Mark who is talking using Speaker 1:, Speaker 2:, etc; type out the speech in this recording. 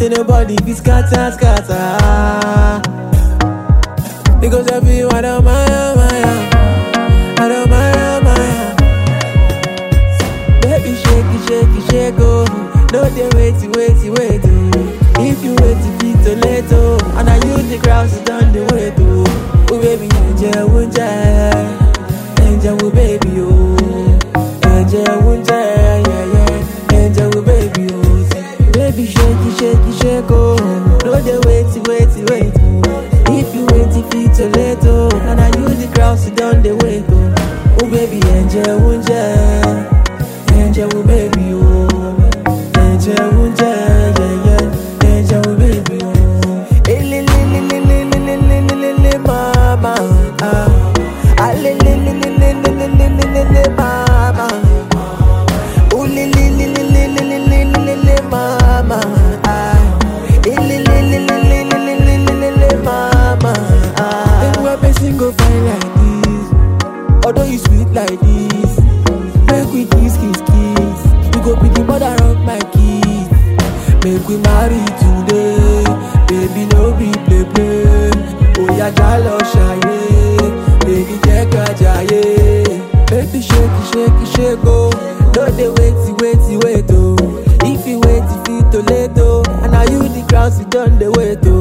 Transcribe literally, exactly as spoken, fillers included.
Speaker 1: Ain't nobody be scatter, scatter. Because everyone on my, my, I don't mind, my. Baby, shake it, shake it, shake oh. No, they wait, wait, wait oh. If you wait to be too late oh, and I use the crowds to turn the way oh. Oh baby, angel, wunja, angel, baby oh. Angel, wunja, yeah yeah, angel, baby oh. Baby, shake it, shake it, shake oh. No, they wait, wait, wait oh. If you wait, if it's too late oh, and I use the crowds to turn the way oh. Oh baby, angel, wunja, angel, baby oh. Angel, wunja, yeah yeah, angel, baby oh. Hey, li, li, li, li, li, li, li, li, li, li, mama, ah. Ah, li, li, li, li, li, li, li, li, li, li, li, mama. Oh, li, li, li, li, li, li, li, li, li, li, li, mama, ah. Hey, li, li, li, li, li, li, li, li, li, li, li, mama, ah. Then why person go fine like this? Although you sweet like this, make we kiss, kiss, kiss. You go be the mother of my kids. Make we marry today, baby no be play play. Oh yeah, jalo shaye, baby take a jaye. Baby shake it, shake it, shake oh. No they wait, wait, wait oh. If you wait, if you too late oh, and now you the crowd sit on the wait oh.